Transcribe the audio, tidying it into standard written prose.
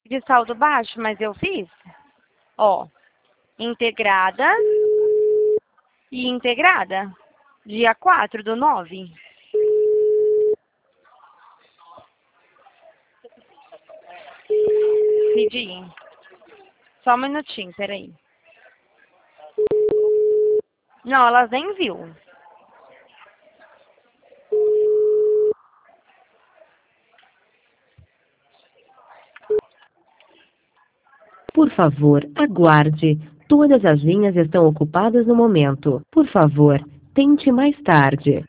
de saldo baixo, mas eu fiz. Ó, integrada e integrada. Dia 4/9. Pedi. Só um minutinho, peraí. Não, elas nem viu. Por favor, aguarde. Todas as linhas estão ocupadas no momento. Por favor, tente mais tarde.